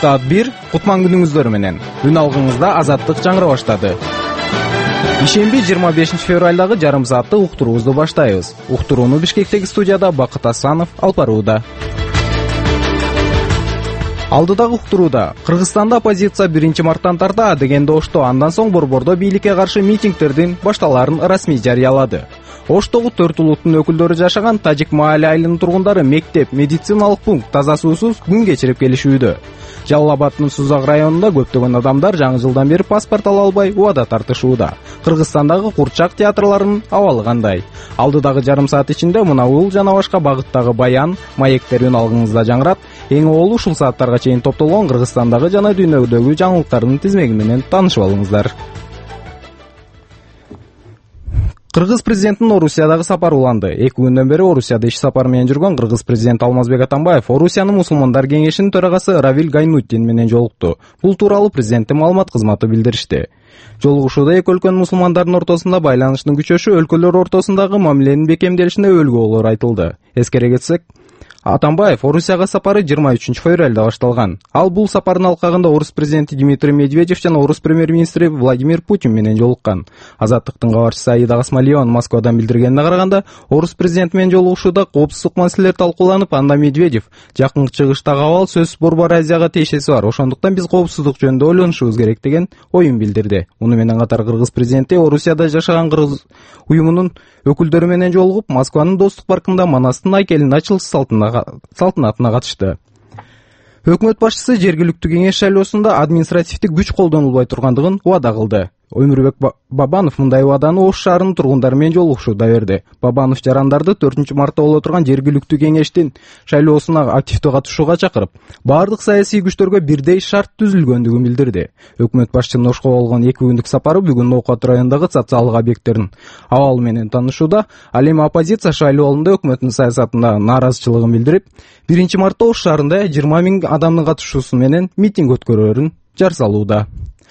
Саат 1 кутман күнүңүздөр менен. Үн алгыңызда азаттык жаңыра баштады. Ишемби 25 февралдагы жарым сааттык уктуруубузду баштайбыз. Уктурууну Бишкектеги студияда Бакыт Асанов алып барууда. Алдыдагы уктурууда Кыргызстанда оппозиция 1-марттан тарта дегенде Ошто, андан соң Борбордо бийликке каршы митингдердин башталаарын расмий жарыялады. Оштогу 4 улуттун өкүлдөрү жашаган Тажик Маали айылынын тургундары мектеп, медициналык пункт, таза суусуз күн кечирип келишүүдө. Жалал Абаддын Сузак районунда көптөгөн адамдар жаңы жылдан бери паспорт ала албай убада тартышууда. Кыргызстандагы курчак театрларынын абалы кандай? Алдыдагы жарым саат ичинде мына бул жана башка багыттагы баян, маектер үн алгыңызда жаңырат. Эң оолу ушул сааттарга чейин топтолгон Кыргызстандагы жана дүйнөдөгү жаңылыктардын тизмеги менен таанышып алыңыздар. Кыргыз президентинин Орусиядагы сапары уланды. 2 күндөн бери Орусияда иш сапары менен жүргөн Кыргыз президенти Алмазбек Атамбаев Орусиянын мусулмандар кеңешинин төрагасы Равиль Гайнуттин менен жолукту. Бул тууралуу президенттин маалымат кызматы билдиришти. Жолугушууда эки өлкөнүн мусулмандардын ортосунда байланыштын күчөшү, өлкөлөр ортосундагы мамиленин бекемделишине өлгү айтылды. Эскере кетсек, Атамбаев Орусияга сапары 23 февралда башталган. Ал бул сапардын алкагында орус президенти Дмитрий Медведев жана орус премьер-министри Владимир Путин менен жолуккан. Азаттыктын кабарчысы Аида Гасмалиеванын Москвадан билдиргенине караганда, орус президенти менен жолугушууда коопсуздук маселелери талкууланып, анда Медведев жакын чыгыштагы абал сөзсүз Борбор Азияга тиешеси бар. Ошондуктан биз коопсуздук жөнүндө ойлонушубуз керек деген оюн билдирди. Муну менен катар Кыргыз президенти Орусияда жашаган кыргыз уюмунун өкүлдөрү менен жолугуп, Москванын Достук паркында Манастын айкелинин ачылыш салтанатына катышты. Өкмөт башчысы жергиликтүү кеңеш шайлоосунда административдик күч колдонулбай тургандыгын убада кылды. Өмүрбек Бабанов мындай убаданы Ош шаарынын тургундары менен жолугушууда берди. Бабанов жарандарды 4-мартта боло турган жергиликтүү кеңештин шайлоосуна активдүү катышууга чакырып, бардык саясий күчтөргө бирдей шарт түзүлгөндүгүн билдирди. Өкмөт башчынын Ошко болгон 2 күндүк сапары бүгүн Ноокат районундагы социалдык объекттердин абалы менен таанышууда. Ал эми оппозиция шайлоо алдында өкмөттүн саясатына нааразычылыгын билдирип, 1-мартта Ош шаарында 20 000 адамдын катышуусу менен митинг өткөрөөрүн жар салууда.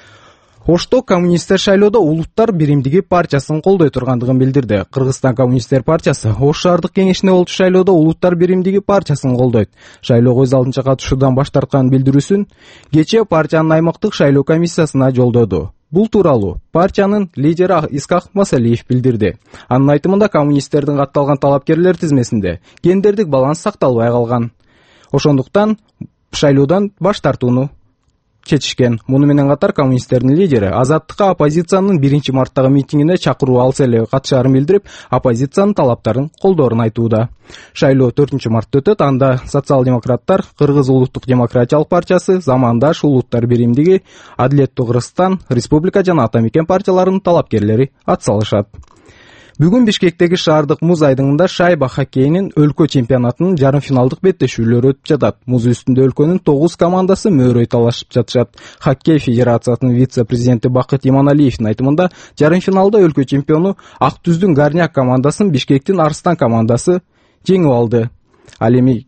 Ошто коммунисттер шайлоодо Улуттар биримдиги партиясын колдой тургандыгын билдирди. Кыргызстан коммунисттер партиясы Ош шаардык кеңешине болчу шайлоодо Улуттар биримдиги партиясын колдойт. Шайлоого өз алдынча катышуудан баш тарткан билдирүүсүн кечээ партиянын аймактык шайлоо комиссиясына жолдоду. Бул тууралуу партиянын лидери Искак Масалиев билдирди. Анын айтымында коммунисттердин катталган талапкерлер тизмесинде гендердик баланс сакталбай калган. Ошондуктан шайлоодон баш тартууну чечишкен. Муну менен катар коммунисттердин лидери азаттыкка оппозициянын 1-марттагы митингине чакыруу алса эле катышаарын билдирип, оппозициянын талаптарын колдоорун айтууда. Шайлоо 4-мартта өтөт. Анда социал-демократтар, Кыргыз улуттук демократиялык партиясы, Замандаш, Улуттар биримдиги, Адилеттүү Кыргызстан, Республика жана Ата Мекен партияларынын талапкерлери атсалышат. Бүгүн Бишкектеги шаардык муз айдыңында шайба хоккейинин өлкө чемпионатынын жарым финалдык беттешүүлөрү өтүп жатат. Муз үстүндө өлкөнүн 9 командасы мөөрөй талашып жатышат. Хоккей федерациясынын вице-президенти Бакыт Иманалиевдин айтымында, жарым финалда өлкө чемпиону Ак Түздүн Гарняк командасын Бишкектин Арстан командасы жеңип алды. Ал эми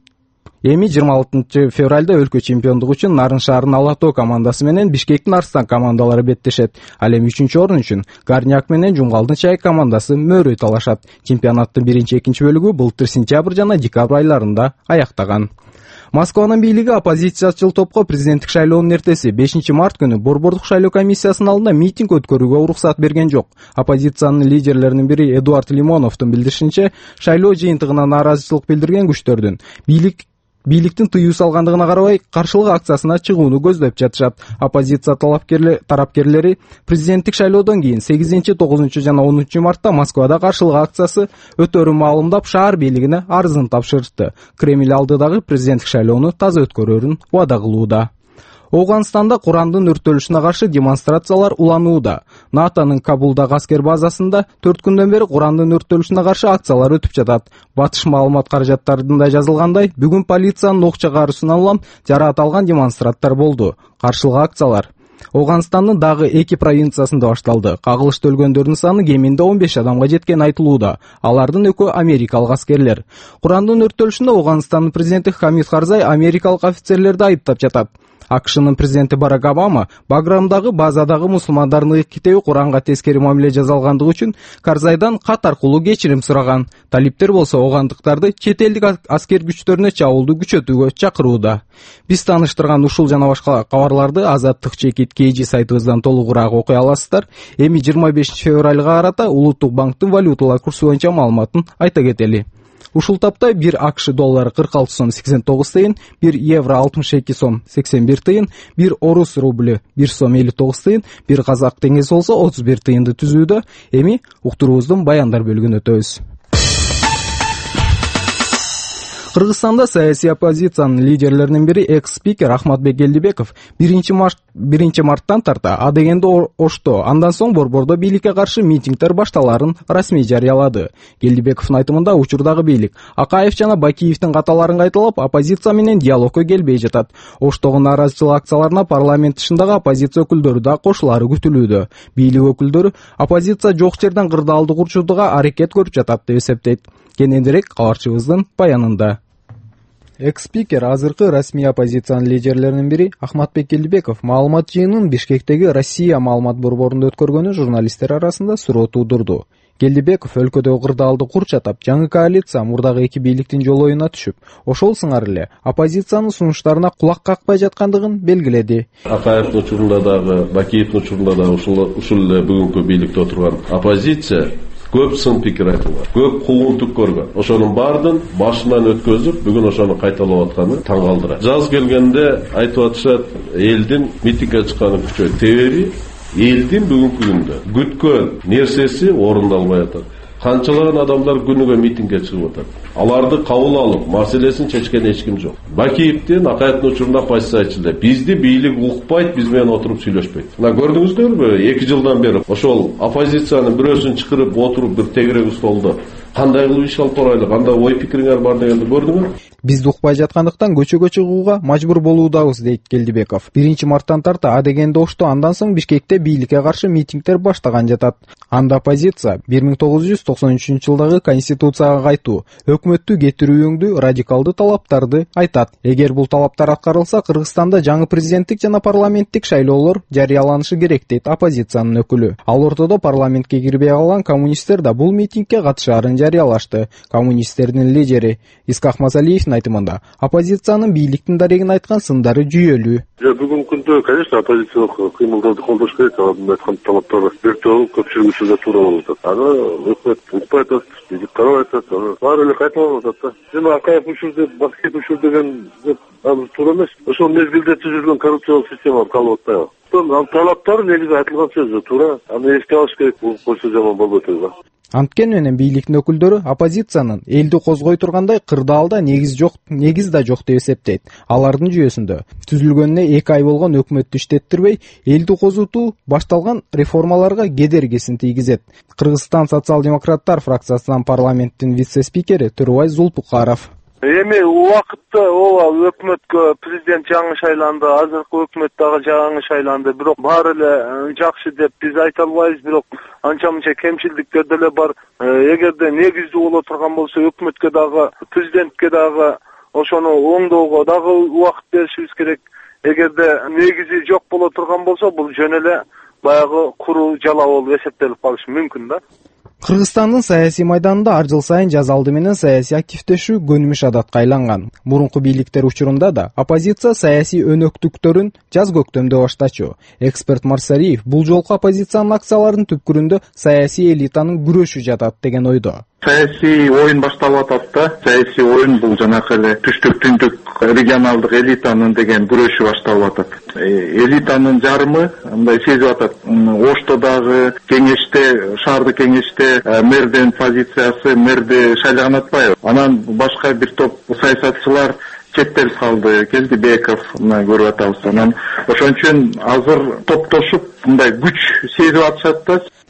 26 февралда өлкө чемпиондугу үчүн Нарын шаарынын Алатоо командасы менен Бишкектин Арстан командалары беттешет. Ал эми 3-орун үчүн Гарняк менен Жумгалдын Чайык командасы мөөрөй талашат. Чемпионаттын 1-2 бөлүгү былтыр сентябрь жана декабрь айларында аяктаган. Москванын бийлиги оппозициячыл топко президенттик шайлоонун эртеси 5-март күнү Борбордук шайлоо комиссиясынын алдында митинг өткөрүүгө уруксат берген жок. Оппозициянын лидерлеринин бири Эдуард Лимоновдун билдиришинче, шайлоо жыйынтыгына нааразычылык билдирген күчтөрдүн бийликтин тыюу салгандыгына карабай каршылык акциясына чыгууну көздөп жатышат. Оппозиция тарапкерлери президенттик шайлоодон кийин 8-9 жана 10 мартта Москвада каршылык акциясы өтөрүн маалымдап, шаар бийлигине арызын тапшырышты. Кремль алдыдагы президенттик шайлоону таза өткөрөөрүн убада кылууда. Оғанстанда Курандын өрттөлүшүнө каршы демонстрациялар уланууда. НАТОнун Кабулдагы аскер базасында 4 күндөн бери Курандын өрттөлүшүнө каршы акциялар өтүп жатат. Батыш маалымат каражаттарында жазылгандай, бүгүн полициянын ок чыгаруусунан улам жараат алган демонстранттар болду. Каршылык акциялар Оғанстандын дагы 2 провинциясында башталды. Кагылышта өлгөндөрдүн саны кеминде 15 адамга жеткен айтылууда. Алардын экөө америкалык аскерлер. Курандын өрттөлүшүндө Оғанстандын президенти Хамид Карзай америкалык офицерлерди айыптап жатат. АКШнын президенти Барак Обама Баграмдагы базадагы мусулмандардын ыйык китеби Куранга тескери мамиле жасалгандыгы үчүн Карзайдан кат аркылуу кечирим сураган. Талиптер болсо оогандыктарды чет элдик аскер күчтөрүнө чабуулду күчөтүүгө чакырууда. Биз тааныштырган ушул жана башка кабарларды Азаттык чекит KG сайтыбыздан толугураак окуй аласыздар. Эми 25 февралга карата Улуттук банктын валюталар курсу боюнча маалыматын айта кетели. Ушул тапта 1 АКШ доллары 46 сом 89 тыйын, 1 евро 62 сом 81 тыйын, 1 орус рублі 1 сом 59 тыйын, 1 казак теңгеси болсо 31 тыйынды түзүүдө. Эми уктуруубуздун баяндар бөлүгүнө өтөбүз. Кыргызстанда саясий оппозициянын лидерлеринин бири экс-спикер Ахматбек Келдибеков 1 марттан тарта адегенде Ошто, андан соң Борбордо бийликке каршы митингдер башталарын расмий жарыялады. Келдибековдун айтымында учурдагы бийлик Акаев жана Бакиевдин каталарын кайталап, оппозиция менен диалогко келбей жатат. Оштогу нааразычылык акцияларына парламент тышындагы оппозиция өкүлдөрү да кошулары күтүлүүдө. Бийлик өкүлдөрү оппозиция жок жерден кырдаалды курчутууга аракет көрүп жатат деп эсептейт. Кененирээк кабарчыбыздын баянында. Экс-спикер азыркы расмий оппозициянын лидерлеринин бири Ахматбек Келдибеков маалымат жыйынын Бишкектеги Россия маалымат борборунда өткөргөнү журналисттер арасында суроо туудурду. Келдибеков өлкөдөгү кырдаалды курчатап, жаңы коалиция мурдагы эки бийликтин жолоюна түшүп, ошол сыңар эле оппозициянын сунуштарына кулак какпай жаткандыгын белгиледи. Акаевдин учурунда дагы, Бакиевдин учурунда дагы ушул эле бүгүнкү бийликте отурган оппозиция көп сын пикир айтылган, көп куугунтук көргөн. Ошонун баардын башынан өткөзүп, бүгүн ошону кайталап атканы таң калтырат. Жаз келгенде айтып атышат, элдин митингге чыкканы күчөйт. Себеби элдин бүгүнкү күндө күткөн нерсеси орундалбай атат. Канчалаган адамдар күнүгө митингге чыгып атат. Аларды кабыл алып, маселесин чечкен эч ким жок. Бакиевдин Акаевдин учурунда позиция айтылды. Бизди бийлик укпайт, биз менен отуруп сүйлөшпөйт. Мына көрдүңүздөрбү? 2 жылдан бери ошол оппозициянын бирөөсүн чакырып отуруп бир тегерек столдо кандай кылып иш алып барайлы, кандай ой пикириңер бар дегенди көрдүңүз? Бизди укпай жаткандыктан көчөгө чыгууга мажбур болуудабыз, дейт Келдибеков. 1 марттан тарта адегенде Ошто, андан соң Бишкекте бийликке каршы митингдер баштаган жатат. Анда оппозиция 1993 жылдагы конституцияга кайтуу, өкмөттү кетирүүңдү радикалдуу талаптарды айтат. Эгер бул талаптар аткарылса, Кыргызстанда жаңы президенттик жана парламенттик шайлоолор жарыяланышы керек, дейт оппозициянын өкүлү. Ал ортодо парламентке кирбей калган коммунисттер да бул митингге катышаарын жарыялашты. Коммунисттердин лидери Исхак Масалиевдин айтымында оппозициянын бийликтин дарегин айткан сындары жүйөлүү. Бүгүнкү күндө, конечно, оппозициялык кыймылдарды колдош керек. Алардын айткан талаптары биртөө көпчүлүк үчүн туура болуп атат. Аны өкмөт укпай атат, бийлик карабай атат. Баары эле кайталанып атат да. Жана Акаев учурда, Бакиев учур деген азыр туура эмес. Ошол мезгилде түзүлгөн коррупциялык система калып атпайбы? Ал талаптар негизи айтылган сөзү туура. Аны эске алыш керек. Бул койсо жаман болбойт да. Анткени менен бийликтин өкүлдөрү оппозициянын элди козгой тургандай кырдаалда негиз да жок деп эсептейт. Алардын жүйөсүндө түзүлгөнүнө 2 ай болгон өкмөттү иштеттирбей, элди козутуу башталган реформаларга кедергисин тийгизет. Кыргызстан социал-демократтар фракциясынан парламенттин вице-спикери Турубай Зулпукаров. Эми убакытта ооба өкмөткө президент жаңы шайланды, азыркы өкмөт дагы жаңы шайланды. Бирок баары эле жакшы деп биз айта албайбыз, бирок анча-мынча кемчилдиктер деле бар. Эгерде негиздүү боло турган болсо өкмөткө дагы, президентке дагы ошону оңдоого дагы убакыт беришибиз керек. Эгерде негизи жок боло турган болсо, бул жөн эле баягы куруу жала болуп эсептелип калышы мүмкүн да. Кыргызстандын саясий майданында ар жыл сайын жаз алды менен саясий активдешүү көнүмүш адатка айланган. Мурунку бийликтер учурунда да оппозиция саясий өнөктүктөрүн жаз көктөмдө баштачу. Эксперт Марсалиев бул жолку оппозициянын акцияларынын түпкүрүндө саясий элитанын күрөшү жатат деген ойдо. Саясий оюн башталып атат да. Саясий оюн бул жанакы эле түштүк түндүк регионалдык элитанын деген күрөшү башталып атат. Элитанын жарымы мындай сезип атат. Оштодагы кеңеште, шаардык кеңеште мэрдин позициясы, мэрди шайлаган атпайбы. Анан башка бир топ саясатчылар четтелип калды. Келдибеков мына көрүп атабыз. Анан ошон үчүн азыр топтошуп мындай күч сезип атышат да.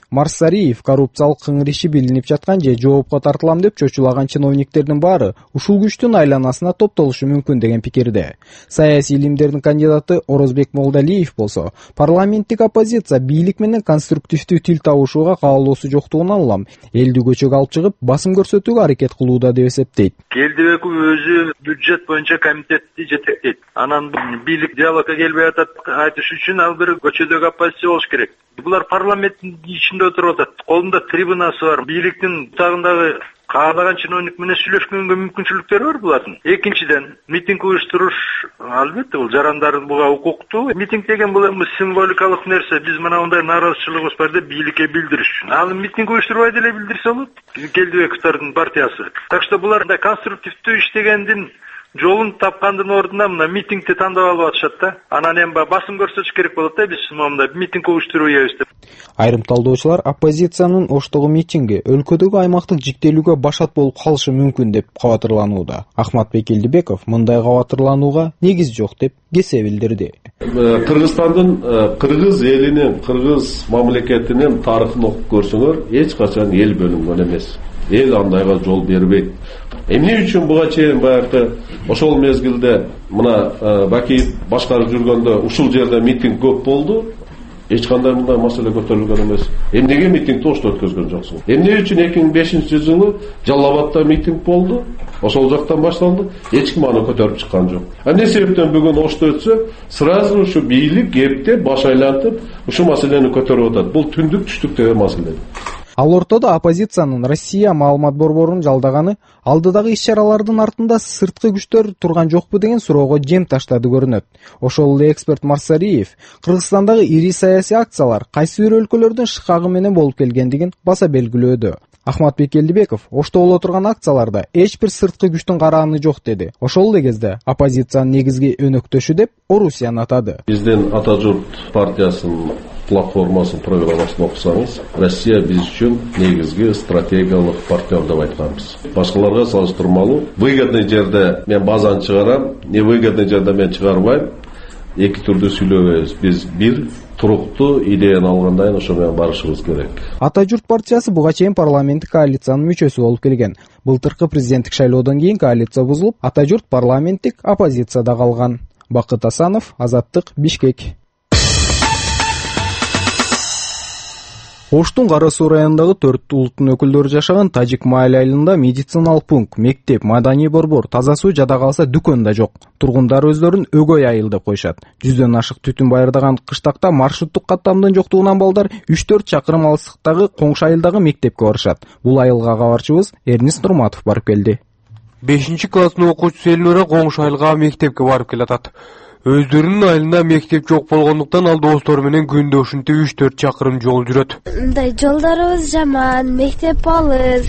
Марсариев коррупциялык кыңыр иши билинип жаткан же жоопко тартылам деп чочулаган чиновниктердин баары ушул күчтүн айланасына топтолушу мүмкүн деген пикирде. Саясий илимдердин кандидаты Орозбек Молдалиев болсо, парламенттик оппозиция бийлик менен конструктивдүү тил табышууга каалоосу жоктугунан улам элди көчөгө алып чыгып басым көрсөтүүгө аракет кылууда деп эсептейт. Келдибеков өзү бюджет боюнча комитетти жетектейт. Анан бийлик диалогко келбей атат айтыш үчүн ал бир көчөдөгү оппозиция болуш керек. Булар парламенттин ичинде отуруп атат. Колунда трибунасы бар. Бийликтин тагындагы каалаган чиновник менен сүйлөшкөнгө мүмкүнчүлүктөрү бар булардын. Экинчиден, митинг уюштуруш албетте бул жарандар буга укуктуу. Митинг деген бул эми символикалык нерсе. Биз мына мындай нааразычылыгыбыз бар деп бийликке билдириш үчүн. Ал митинг уюштурбай деле билдирсе болот. Келдибековдун партиясы. Так что булар мындай конструктивдүү иштегендин жолун тапкандын ордуна мына митингди тандап алып атышат да. Анан эми басым көрсөтүш керек болот да, биз мындай митинг уюштурбайбыз деп. Айрым талдоочулар оппозициянын Оштогу митинги өлкөдөгү аймактык жиктелүүгө башат болуп калышы мүмкүн деп кабатырланууда. Ахматбек Элдибеков мындай кабатырланууга негиз жок деп кесе билдирди. Кыргызстандын кыргыз элинин, кыргыз мамлекетинин тарыхын окуп көрсөңөр, эч качан эл бөлүнгөн эмес. Эл андайга жол бербейт. Эмне үчүн буга чейин баягы ошол мезгилде мына Бакиев башкарып жүргөндө ушул жерде митинг көп болду. Эч кандай мындай маселе көтөрүлгөн эмес. Эмнеге митингди Ошто өткөзгөн жоксуң? Эмне үчүн 2005-жылы Жалал Абадта митинг болду? Ошол жактан башталды. Эч ким аны көтөрүп чыккан жок. Эмне себептен бүгүн Ошто өтсө, сразу ушу бийлик эптеп баш айлантып, ушу маселени көтөрүп атат. Бул түндүк түштүктөгү маселе. Ал ортодо оппозициянын Россия маалымат борборун жалдаганы алдыдагы иш-чаралардын артында сырткы күчтөр турган жокпу деген суроого жем таштады көрүнөт. Ошол эле эксперт Марсариев Кыргызстандагы ири саясий акциялар кайсы бир өлкөлөрдүн шыкагы менен болуп келгендигин баса белгилөөдө. Ахматбек Элдибеков Ошто боло турган акцияларда эч бир сырткы күчтүн карааны жок деди. Ошол эле кезде оппозициянын негизги өнөктөшү деп Орусияны атады. Биздин Ата журт партиясынын платформасын, программасын окусаңыз, Россия биз үчүн негизги стратегиялык партнер деп айтканбыз. Башкаларга салыштырмалуу, выгодный жерде мен базаны чыгарам, невыгодный жерде мен чыгарбайм. Эки түрдүү сүйлөбөйбүз. Биз бир туруктуу идеяны алгандайын ошо менен барышыбыз керек. Ата журт партиясы буга чейин парламенттик коалициянын мүчөсү болуп келген. Былтыркы президенттик шайлоодон кийин коалиция бузулуп, Ата журт парламенттик оппозицияда калган. Бакыт Асанов, Азаттык, Бишкек. Оштун Кара Суу районундагы 4 улуттун өкүлдөрү жашаган Тажик Маали айылында медициналык пункт, мектеп, маданий борбор, таза суу жада калса дүкөн да жок. Тургундар өздөрүн өгөй айыл деп коюшат. 100дөн ашык түтүн байырдаган кыштакта маршруттук каттамдын жоктугунан балдар 3-4 чакырым алыстыктагы коңшу айылдагы мектепке барышат. Бул айылга кабарчыбыз Эрнис Нурматов барып келди. 5-класстын окуучусу Элнура коңшу айылга мектепке барып келатат. Өздөрүнүн айылында мектеп жок болгондуктан ал достору менен күндө ушинтип 3-4 чакырым жол жүрөт. Мындай жолдорубуз жаман, мектеп алыс.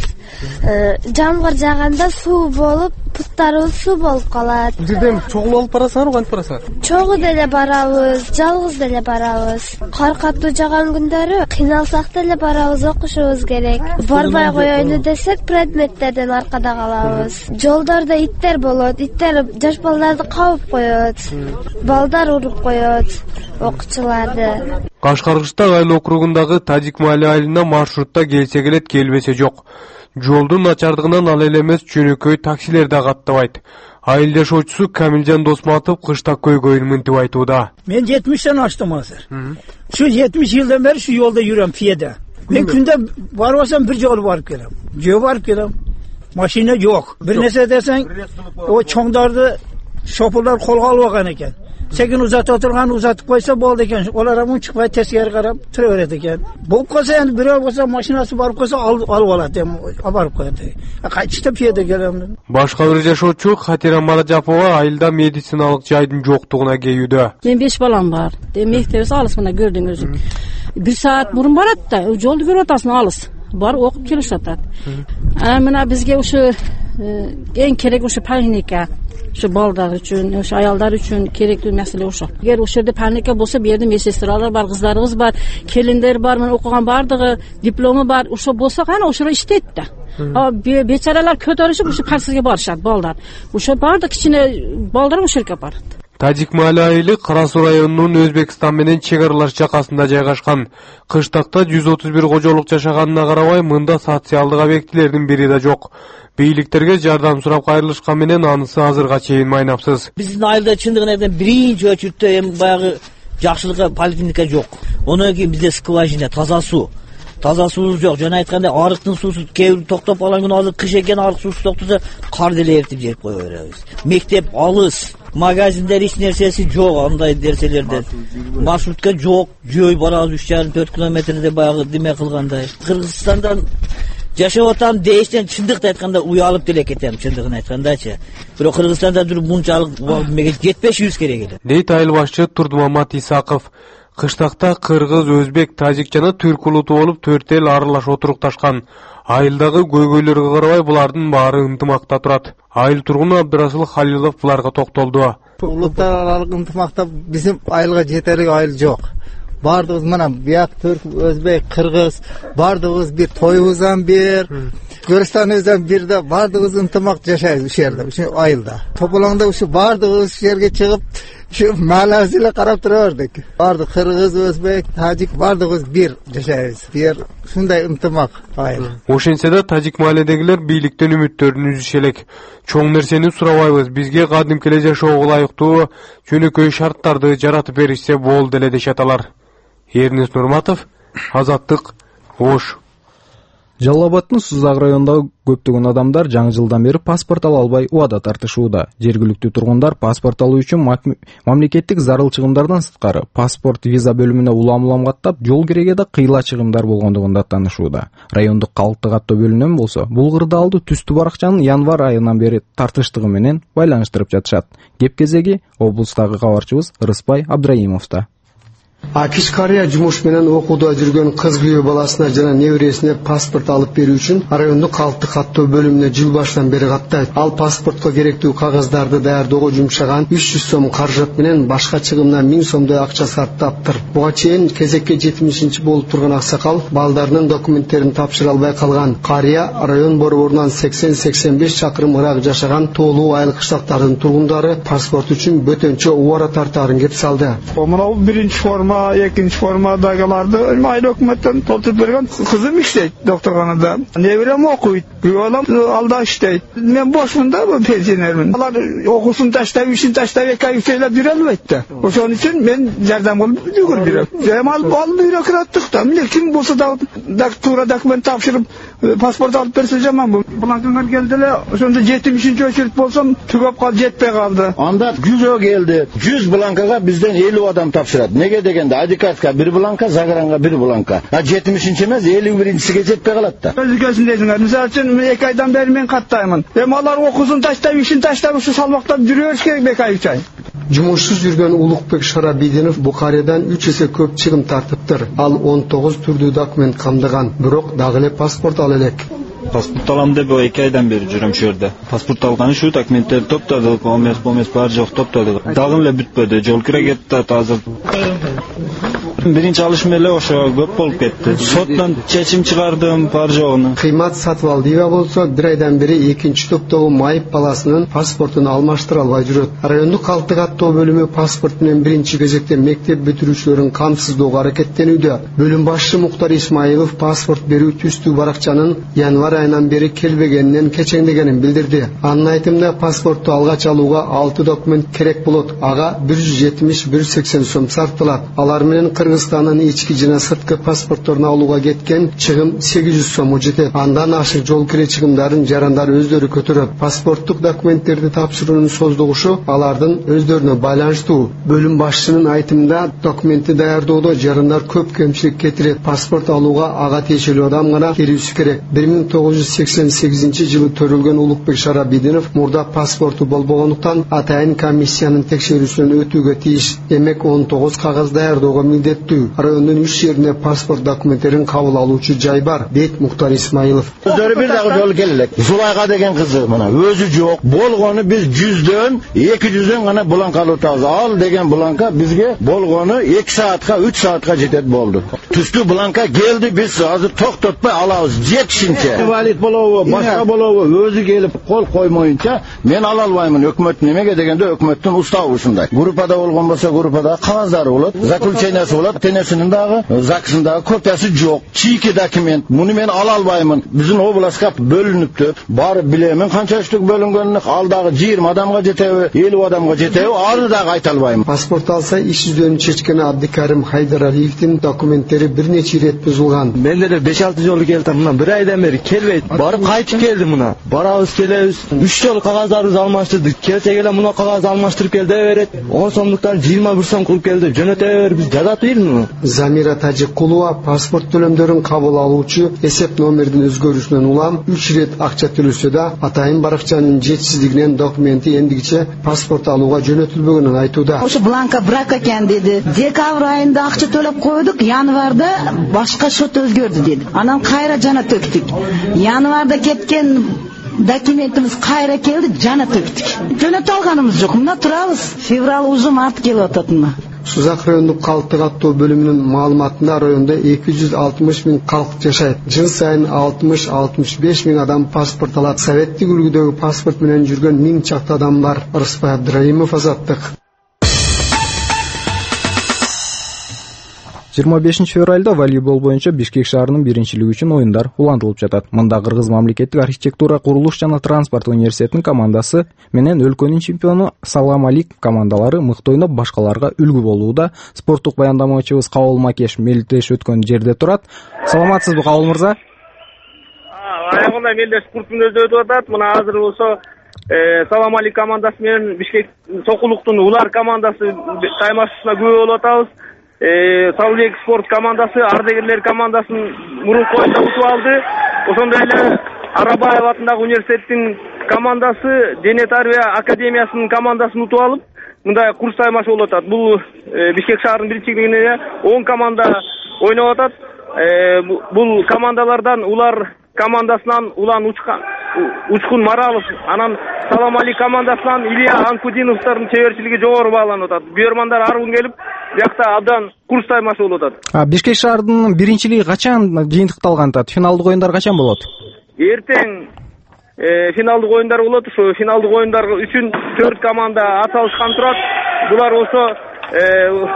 Жамгыр жааганда суу болуп, буттарыбыз суу болуп калат. Бул жерден чогуу алып барасыңарбы, кантип барасыңар? Чогуу деле барабыз, жалгыз деле барабыз. Кар катуу жааган күндөрү кыйналсак деле барабыз, окушубуз керек. Барбай коелу десек, предметтерден аркада калабыз. Жолдордо иттер болот, иттер жаш балдарды кабып коет. Балдар уруп коет окуучуларды. Кашкар-Кыштак айыл округундагы Тажик Маали айылына маршрутта келсе келет, келбесе жок. Жолдун начардыгынан ал эле эмес, жөнөкөй таксилер да каттабайт. Айыл жашоочусу Камилжан Досматов кыштак көйгөйүн мынтип айтууда. Мен 70-тен аштым азыр. Şu 70 жылдан бери şu yolda yürüyorum piyade. Ben günde barmasam bir жолу барып келем. Жөө барып келем. Машина жок. Bir нерсе десең, o çoңдарды шопурлар колго алып алган экен. Секин узатып отурган узатып койсо болду экен. Олар амын чыкпай тескери карап тура берет экен. Болуп калса эми бирөө болсо машинасы барып койсо алып алат эми, алып коет. Кайчта пиеде келем. Башка бир жашоочу Хатира Маражапова айылда медициналык жайдын жоктугуна кейүүдө. Мен 5 балам бар. Мектебиз алыс, мына көрдүңүз. 1 саат мурун барат да, жолду көрүп атасың алыс. Бар окуп келип жатат. Мына бизге ушу эң керек ушу поликлиника. Şu balдар üçün, şu ayallar üçün gerekli mesele uşu. Eğer o şerde panika bolsa bir yerde medsestralar var, kızlarımız var, kelinler var, men okugan bardığı diplomu var. Uşu bolsa qana uşura iştetdi. Beçaralar kötörüşüp uşu polisiyaga barışat balдар. Uşu bardı kichine balдар uşurga baradi. Тажик Мали айылы Кара Суу районунун Өзбекстан менен чек аралаш жакасында жайгашкан. Кыштакта 131 кожолук жашаганына карабай, мында социалдык объектилердин бири да жок. Бийликтерге жардам сурап кайрылышкан менен анысы азырга чейин майнапсыз. Биздин айылда чындыгында биринчи очередте баягы жакшылыкка поликлиника жок. Онан кийин бизде скважина, таза суу. Таза суу жок. Жана айткандай арыктын суусу кээ токтоп калган күнү азыр кыш экен, арык суусу токтосо кар деле эртип жеп кое беребиз. Мектеп алыс, магазиндер эч нерсеси жок, андай нерселерде. Маршрутка жок, жөө барабыз 3,5-4 километрде баягы деме кылгандай. Кыргызстандан жашап атам дейштен чындыкты айтканда уялып деле кетем, чындыгын айткандачы. Бирок Кыргызстанда мунчалык жетпеш керек эле. Дейт айыл башчы Турдумамат Исаков. Кыштакта кыргыз, өзбек, тажик жана түрк улуту болуп 4 эл аралаш отурукташкан. Айылдагы көйгөйлөргө карабай булардын баары ынтымакта турат. Айыл тургуну Абдырасыл Халилов буларга токтолду. Улуттар аралык ынтымакта биздин айылга жетерлик айыл жок. Бардыгыз мына бияк түрк, өзбек, кыргыз, бардыгыз бир тоюбуздан бир, көрүстаныбыздан бир да бардыгыз ынтымак жашайбыз ушул жерде, ушул айылда. Тополоңдо ушу бардыгыз ушул жерге чыгып, şu mahallesiyle karab durardık. Vardı Kırgız, Özbek, Tacik, bardığız bir yaşayız. Bir şunday ıntımak. Ошентсе да Тажик мааледегилер бийликтен үмүттөрүн үзүшелек. Чоң нерсени сурабайбыз. Бизге кадимкиле жашоого ылайыктуу жөнөкөй шарттарды жаратып беришсе болду деле дешет алар. Эрнес Нурматов, Азаттык, Ош. Жалал Абадтын Сузак районундагы көптөгөн адамдар жаңы жылдан бери паспорт ала албай убада тартышууда. Жергиликтүү тургундар паспорт алуу үчүн мамлекеттик зарыл чыгымдардан сырткары паспорт виза бөлүмүнө улам каттап, жол кереге да кыйла чыгымдар болгондугун даттанышууда. Райондук калктык каттоо бөлүмүнөн болсо, бул кырдаалды түстүү баракчанын январь айынан бери тартыштыгы менен байланыштырып жатышат. Кеп кезеги облустагы кабарчыбыз Рыспай Абдраимовда. Акиш Кария жумуш менен окууда жүргөн кыз күйөө баласына жана небересине паспорт алып берүү үчүн райондук калктык каттоо бөлүмүнө жыл башынан бери каттайт. Ал паспортко керектүү кагаздарды даярдоого жумшаган 300 сом каражат менен башка чыгымдан 1000 сомдой акча сарптаптыр. Буга чейин кезекке 70-чи болуп турган аксакал балдарынын документтерин тапшыра албай калган. Кария район борборунан 80-85 чакырым ырак жашаган тоолуу айыл кыштактардын тургундары паспорт үчүн бөтөнчө убара тартаарын кеп салды. Биринчи форма, экинчи формадагыларды айыл өкмөттөн толтуруп берген. Кызым иштейт доктурканада. Неберем окуйт. Балам алда иштейт. Мен бошмун да, пенсионермин. Алар окуусун таштап, ишин таштап, 2 ай иштелеп жүрө албайт да. Ошон үчүн мен жардам кылып жүгүрдүм. Жамал бюрократтыкта, ким болсо да туура документ тапшырып, паспорт алып берсе жаман бул. Бланкаңар келди эле, ошондо 70-чи очередь болсом, түгөп калып жетпей калды. Анда күзөө келди. 100 бланкага бизден 50 адам тапшырат. Неге дегенде адикатка 1 бланка, загранга 1 бланка. 70-чи эмес, 51-чиге жетпей калат да. Өзгөсүндесиңер. Мисалы үчүн 2 айдан бери мен каттаймын. Алар окуусун таштап, ишин таштап, ушу салмактап жүрөбүз керек 2 ай 3 ай. Жумушсуз жүргөн Улукбек Шарабидинов Бухариядан 3 эсе көп чыгым тартыптыр. Ал 19 түрдүү документ камдыган, бирок дагы эле паспорт ала элек. Паспорт алам деп 2 айдан бери жүрөм шу жерде. Паспорт алганы шу документтер топтодук, помес бар жок топтодук. Дагы эле бүтпөдү, жол кире кетти азыр. Биринчи алышым эле ошо көп болуп кетти. Соттон чечим чыгардым, бар жогуну. Кыймат Сатвалдиева болсо 1 айдан бери 2-чи топтогу майып баласынын паспортун алмаштыра албай жүрөт. Райондук калктык каттоо бөлүмү паспорт менен биринчи кезекте мектеп бүтүрүүчүлөрүн камсыздоого аракеттенүүдө. Бөлүм башчы Муктар Исмаилов паспорт берүү түстүү баракчанын январь айынан бери келбегенинен кечеңдегенин билдирди. Анын айтымында паспортту алгач алууга 6 документ керек болот. Ага 170-180 сом сарпталат. Алар менен Кыргызстандын ички жана сырткы паспортторун алууга кеткен чыгым 800 сомго жетет. Андан ашык жол кире чыгымдарын жарандар өздөрү көтөрөт. Паспорттук документтерди тапшыруунун создугушу алардын өздөрүнө байланыштуу. Бөлүм башчынын айтымында документти даярдоодо жарандар көп кемчилик кетирет. Паспорт алууга ага тиешелүү адам гана келүүсү керек. 1988-жылы төрөлгөн Улукбек Шарабидинов мурда паспорту болбогондуктан атайын комиссиянын текшерүүсүнөн өтүүгө тийиш. Демек 19 кагаз даярдоого милдет керектүү. Райондун 3 жерине паспорт документтерин кабыл алуучу жай бар. Бек Муктар Исмаилов. Өздөрү бир дагы жол келелек. Зулайга деген кызы мына өзү жок. Болгону биз 100дөн 200дөн гана бланка алабыз. Ал деген бланка бизге болгону 2 саатка 3 саатка жетет болду. Түстүү бланка келди, биз азыр токтотпой алабыз. Жетишинче. Инвалид болобу, башка болобу, өзү келип кол коймоюнча мен ала албаймын. Өкмөт немеге дегенде өкмөттүн уставы ушундай. Группада болгон болсо группада кагаздары болот, заключениясы болот, тенесинин дагы, ЗАГСынын дагы копиясы жок. Чийки документ. Муну мен ала албаймын. Биздин областка бөлүнүптү. Барып билемин канча үчтүк бөлүнгөнүн, ал дагы 20 адамга жетеби, 50 адамга жетеби, аны дагы айта албайм. Паспорт алса иш жүзөнү чечкен Абдикарим Хайдаралиевдин документтери бир нече ирет бузулган. Мен деле 5-6 жолу келдим, мына 1 айдан бери келбейт. Барып кайтып келдим мына. Барабыз келебиз. 3 жол кагаздарыбызды алмаштырдык. Келсе келе мына кагазды алмаштырып келди берет. 10 сомдуктан 21 сом кылып келди. Жөнөтө бер, биз жазат ийбизби? Замира Тажикулова паспорт төлөмдөрүн кабыл алуучу эсеп номердин өзгөрүүсүнөн улам 3 ирет акча төлөсө да атайын баракчанын жетишсиздигинен документи эндигиче паспорт алууга жөнөтүлбөгөнүн айтууда. Ошо бланка брак экен деди. Декабрь айында акча төлөп койдук, январда башка шот өзгөрдү деди. Анан кайра жана төктүк. Январда кеткен документimiz кайра келди, жана төктүк. Жөнөтө алганыбыз жок. Мына турабыз. Февраль уже март келип атат мына. Сузак райондук калктык аттоо бөлүмүнүн маалыматында районда 260 миң калк жашайт. Жыл сайын 60-65 миң адам паспорт алат. Советтик үлгүдөгү паспорт менен жүргөн 1000 чакты адам бар. Рыспай Абдраимов, Азаттык. 25 февралда волейбол боюнча Бишкек шаарынын биринчилиги үчүн оюндар улантылып жатат. Мында Кыргыз мамлекеттик архитектура, курулуш жана транспорт университетинин командасы менен өлкөнүн чемпиону Салам Алик командалары мыкты ойноп башкаларга үлгү болууда. Спорттук баяндамачыбыз Кабыл Макеш мелдеш өткөн жерде турат. Саламатсызбы, Кабыл мырза? Аягында мелдеш курсун өтүп атат. Мына азыр болсо Салам Алик командасы менен Бишкек Сокулуктун улар командасы таймашасына күбө болуп атабыз. Салбек спорт командасы ардагерлер командасын мурунку оюнда утуп алды. Ошондой эле Арабаев атындагы университеттин командасы Дене тарбия академиясынын командасын утуп алып, мындай курс таймашы болуп атат. Бул Бишкек шаарынын биринчилигинде 10 команда ойноп атат. Бул командалардан улар командасынан Улан Учкун Маралов, анан Салам Алик командасынан Илья Анкудиновдордун чеберчилиги жогору бааланып атат. Бүйөрмандар арбын келип, биякта абдан курс таймашы болуп атат. Бишкек шаарынын биринчилиги качан жыйынтыкталган атат? Финалдык оюндар качан болот? Эртең финалдык оюндар болот. Ошо финалдык оюндар үчүн 4 команда аталышкан турат. Булар болсо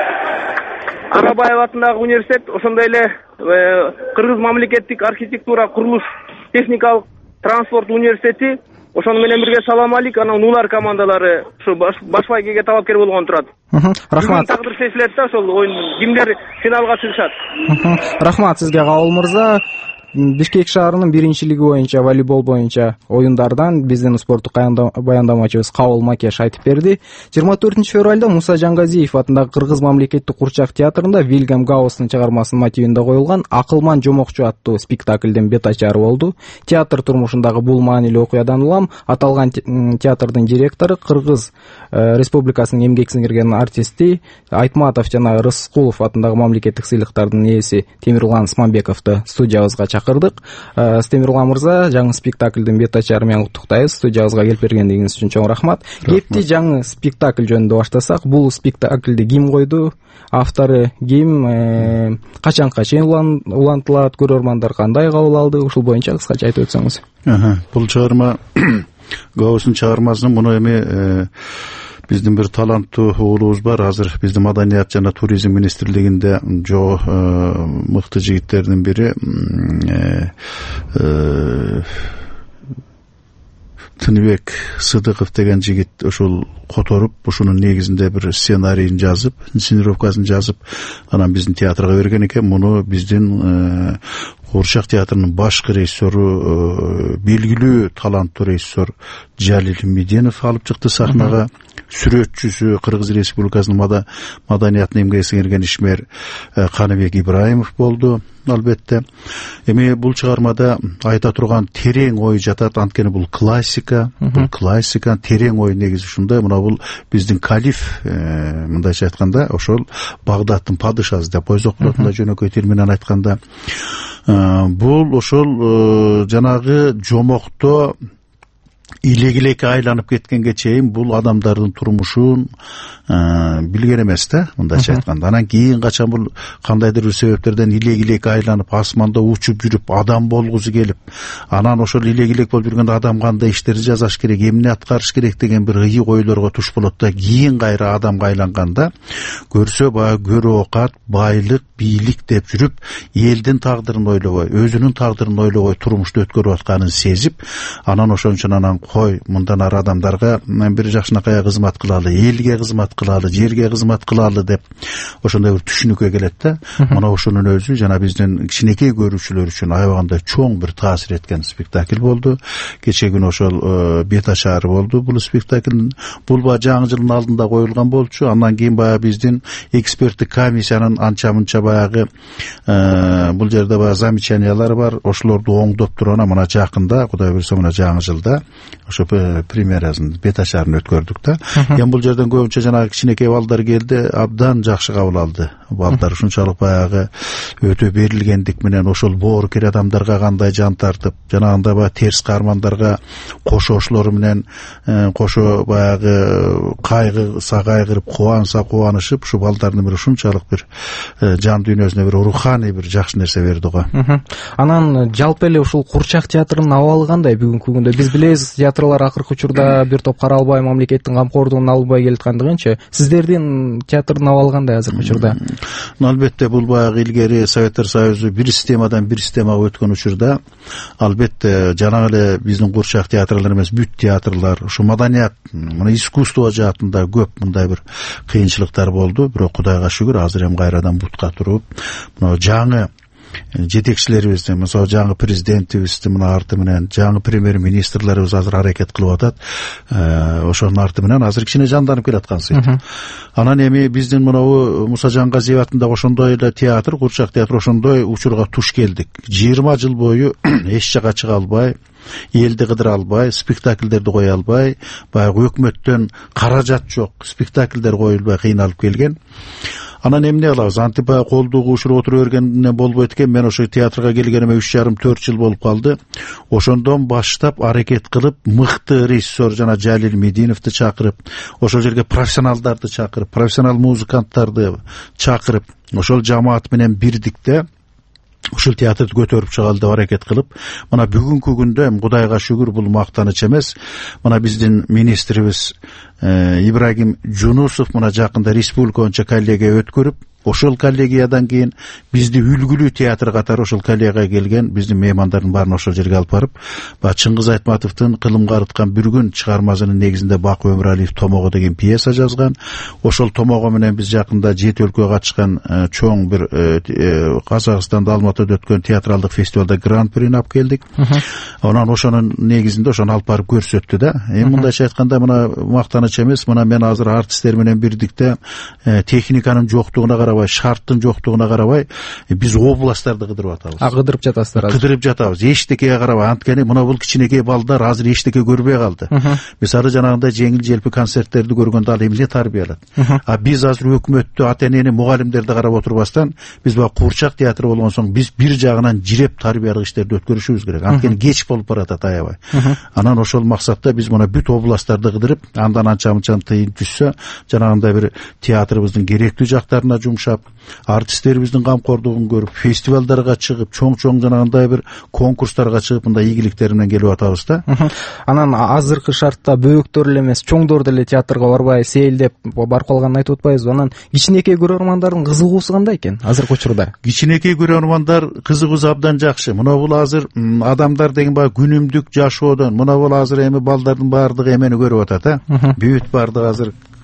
Арабаев атындагы университет, ошондой эле Кыргыз мамлекеттик архитектура, курулуш, техникалык, транспорт университети, ошону менен бирге Салам Алик, анан улар командалары ушу баш байгеге талапкер болгон турат. Рахмат. Тагдыр чечилет да ошол оюн кимдер финалга чыгышат. Рахмат сизге, Кабыл мырза. Бишкек шаарынын биринчилиги боюнча, волейбол боюнча оюндардан биздин спорттук баяндамачыбыз Кабыл Макеш айтып берди. 24 февралда Муса Жангазиев атындагы Кыргыз мамлекеттик курчак театрында Вильгам Гауссдун чыгармасынын мотивинде коюлган Акылман жомокчу аттуу спектаклдин бет ачары болду. Театр турмушундагы бул маанилүү окуядан улам аталган театрдын директору Кыргыз Республикасынын эмгек сиңирген артисти Айтматов жана Рыскулов атындагы мамлекеттик сыйлыктардын ээси Темирлан Смамбековду студиябызга чакырдык. Темирлан мырза, жаңы спектаклдин бет ачары менен куттуктайбыз. Студиябызга келип бергендигиңиз үчүн чоң рахмат. Кепти жаңы спектакль жөнүндө баштасак, бул спектаклди ким койду? Автору ким? Качанга чейин улантылат? Көрөрмандар кандай кабыл алды? Ушул боюнча кыскача айтып өтсөңүз. Бул чыгарма Гауссдун чыгармасын муну эми биздин бир таланттуу уулубуз бар. Азыр биздин Маданият жана туризм министрлигинде мыкты жигиттердин бири Тыныбек Сыдыков деген жигит ошол которуп, ушунун негизинде бир сценарийин жазып, инсценировкасын жазып, анан биздин театрга берген экен. Муну биздин Курчак театрынын башкы режиссеру, белгилүү таланттуу режиссер Жалил Меденов алып чыкты сахнага. сүрөтчүсү, Кыргыз Республикасынын маданиятына эмгеги сиңирген ишмер Каныбек Ибраимов болду. Албетте эми бул чыгармада айта турган терең ой жатат, анткени бул классика, терең ой негизи ушундай. Мына бул биздин калиф, мындайча айтканда, ошол Багдадтын падышасы деп койсок болот, жөнөкөй тил менен айтканда. Бул ошол жанагы жомокто илек-илекке айланып кеткенге чейин бул адамдардын турмушун билген эмес да, мындайча айтканда. Анан кийин качан бул кандайдыр бир себептерден илек-илекке айланып, асманда учуп жүрүп, адам болгусу келип, анан ошол илек-илек болуп жүргөн адам кандай иштерди жасаш керек, эмне аткарыш керек деген бир ыйык ойлорго туш болот да, кийин кайра адамга айланганда көрсө баягы көр оокат, байлык, бийлик деп жүрүп, элдин тагдырын ойлобой, өзүнүн тагдырын ойлобой турмушту өткөрүп атканын сезип, анан ошон үчүн анан кой мындан ары адамдарга бир жакшынакай кызмат кылалы, элге кызмат кылалы, жерге кызмат кылалы деп ошондой бир түшүнүккө келет да. Мына ошонун өзү жана биздин кичинекей көрүүчүлөр үчүн аябаганда чоң бир таасир эткен спектакль болду. Кечээ күнү ошол бет ачары болду бул спектаклдин. Бул баягы жаңы жылдын алдында коюлган болчу. Андан кийин баягы биздин эксперттик комиссиянын анча-мынча баягы бул жерде баягы замечаниялар бар. Ошолорду оңдоп туруп анан мына жакында, Кудай буйрса мына жаңы жылда ошо премьерасын, бет ачарын өткөрдүк да. Эми бул жерден көбүнчө жанагы кичинекей балдар келди, абдан жакшы кабыл алды. Балдар ушунчалык баягы өтө берилгендик менен ошол боорукер адамдарга кандай жан тартып, жанагындай баягы терс каармандарга кошошулору менен кошо баягы кайгырып, кубанса кубанышып, ушу балдардын бир ушунчалык бир жан дүйнөсүнө бир руханий бир жакшы нерсе берди го. Анан жалпы эле ушул Курчак театрынын абалы кандай бүгүнкү күндө? Биз билебиз, театрлар акыркы учурда бир топ каралбай, мамлекеттин камкордугун албай келаткандыгынчы, сиздердин театрдын абалы кандай азыркы учурда? Албетте бул баягы илгери Советтер Союзу бир системадан бир системага өткөн учурда албетте жана эле биздин Курчак театрлары эмес, бүт театрлар, ушу маданият, мына искусство жаатында көп мындай бир кыйынчылыктар болду. Бирок Кудайга шүгүр, азыр эми кайрадан бутка туруп, мына жаңы жетекчилерибиздин, мисалы жаңы президентибиздин мына арты менен, жаңы премьер-министрлерибиз азыр аракет кылып атат. Ошонун арты менен азыр кичине жанданып келаткан сыйт. Анан эми биздин мынабу Муса Жангазиев атындагы ошондой эле театр, Курчак театры ошондой учурга туш келдик. 20 жыл бою эч жака чыга албай, элди кыдыра албай, спектакльдерди кое албай, баягы өкмөттөн каражат жок, спектакльдер коюлбай кыйналып келген. Анан эмне кылабыз? Антип колду кушуруп отура бергенден болбойт экен. Мен ошо театрга келгениме 3,5-4 жыл болуп калды. Ошондон баштап аракет кылып, мыкты режиссер жана Жалил Мединовду чакырып, ошол жерге профессионалдарды чакырып, профессионал музыканттарды чакырып, ошол жамаат менен бирдикте ушул театрды көтөрүп чыгалы деп аракет кылып, мына бүгүнкү күндө Кудайга шүгүр бул мактаныч эмес. Мына биздин министрибиз Ибрагим Жунусов мына жакында республика боюнча коллегия өткөрүп, ошол коллегиядан кийин бизди үлгүлүү театр катары ошол коллегияга келген биздин меймандардын баарын ошол жерге алып барып, Чыңгыз Айтматовдун Кылымга арыткан бір күн чыгармасынын негизинде Бакы Өмүралиев Томого деген пьеса жазган. Ошол Томого менен биз жакында 7 өлкөгө катышкан чоң бир Казакстанда Алматыда өткөн театралдык фестивалда гран-прини алып келдик. Анан ошонун негизинде ошону алып барып көрсөттү да. Эми мындайча айтканда мына мактаныч эмес, мына мен азыр артисттер менен бирдикте техниканын жоктугуна карабай, шарттын жоктугуна карабай, биз областтарды кыдырып атабыз. Кыдырып жатасыздар азыр. Кыдырып жатабыз. Эчтекеге карабай, анткени мына бул кичинекей балдар азыр эчтеке көрбөй калды. Мисалы жанагындай жеңил-желпи концерттерди көргөндө ал эмне тарбиялат. Биз азыр өкмөттү, ата-энени, мугалимдерди карап отурбастан, биз бак Курчак театры болгон соң биз бир жагынан жиреп тарбиялык иштерди өткөрүшүбүз керек. Анткени кеч болуп баратат аябай. Анан ошол максатта биз мына бүт областтарды кыдырып, андан анча-мынча тыйын түшсө, жанагындай бир театрыбыздын керектүү жактарына жумшап, артисттерибиздин камкордугун көрүп, фестивалдарга чыгып, чоң жанагындай бир конкурстарга чыгып, мындай ийгиликтер менен келип атабыз да. Анан азыркы шартта бөөктөр эле эмес, чоңдор деле театрга барбай, сейилдеп барып калганын айтып атпайбызбы? Анан кичинекей көрөрмандардын кызыгуусу кандай экен азыркы учурда? Кичинекей көрөрмандар кызыгуусу абдан жакшы. Мына бул азыр адамдар деген баягы күнүмдүк жашоодон, мына бул азыр эми балдардын баардыгы эмени көрүп атат, бүт баардыгы азыр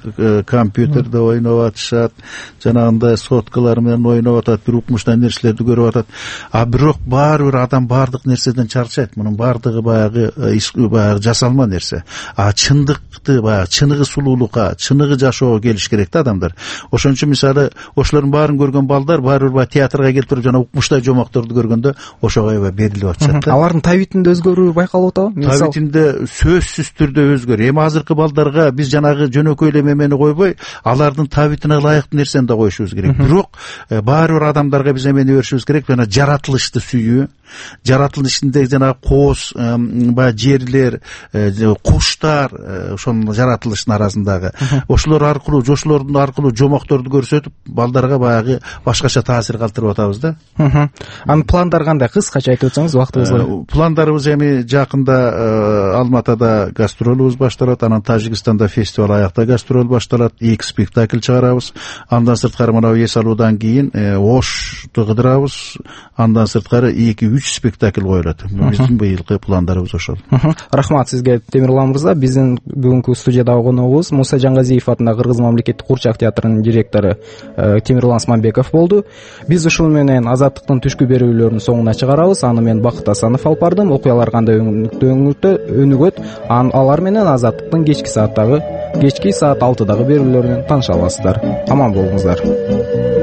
компьютерде ойноп атышат, жанагындай соткалар менен ойноп атат, бир укмуштан нерселерди көрүп атат. А бирок баары бир адам баардык нерседен чарчайт. Мунун баардыгы баягы жасалма нерсе. А чындыкты, баягы чыныгы сулуулукка, чыныгы жашоого келиш керек да адамдар. Ошон үчүн мисалы ошолордун баарын көргөн балдар баары бир театрга келип туруп жана укмуштай жомокторду көргөндө ошого аябай берилип атышат да. Алардын табитинде өзгөрүү байкалып атабы? Табитинде сөзсүз түрдө өзгөрүү. Эми азыркы балдарга биз жанагы жөнөкөй эле эмени койбой, алардын табитине ылайыктуу нерсени да коюшубуз керек. Бирок баары бир адамдарга биз эмени беришибиз керек, жана жаратылышты сүйүү, жаратылышында жана кооз, баягы жерлер, куштар, ошонун жаратылыштын арасындагы ошолор аркылуу, ошолордун аркылуу жомокторду көрсөтүп, балдарга баягы башкача таасир калтырып атабыз да. Анын пландар кандай? Кыскача айтып өтсөңүз, убактыбыз бар. Пландарыбыз эми жакында Алматада гастролубуз башталат, анан Тажикстанда фестиваль аякта гастроль башталат, 2 спектакль чыгарабыз. Андан сырткары мына эс алуудан кийин Ошто кыдырабыз. Андан сырткары 2-3 спектакль коюлат. Биздин быйылкы пландарыбыз ошол. Рахмат сизге, Темирлан мырза. Биздин бүгүнкү студиядагы коногубуз Муса Жангазиев атындагы Кыргыз мамлекеттик курчак театрынын директору Темирлан Османбеков болду. Биз ушул менен Азаттыктын түшкү берүүлөрүнүн соңуна чыгарабыз. Аны мен Бакыт Асанов алып бардым. Окуялар кандай өнүгөт, алар менен Азаттыктын кечки саат 6дагы берүүлөрүнөн тааныша аласыздар. Аман болуңуздар.